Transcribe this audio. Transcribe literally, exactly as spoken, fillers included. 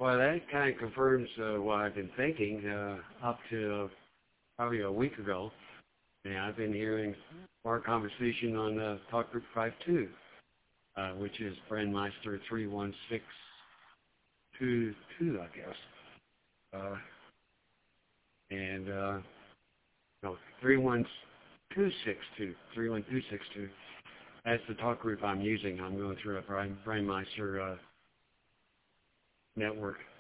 Well, that kind of confirms uh, what I've been thinking uh, up to probably a week ago. And I've been hearing our conversation on uh, Talk Group five two, uh, which is Brandmeister three one six two two, I guess. Uh, and, uh, no, three one two six two, three one two six two. That's the talk group I'm using. I'm going through a Brandmeister uh, network.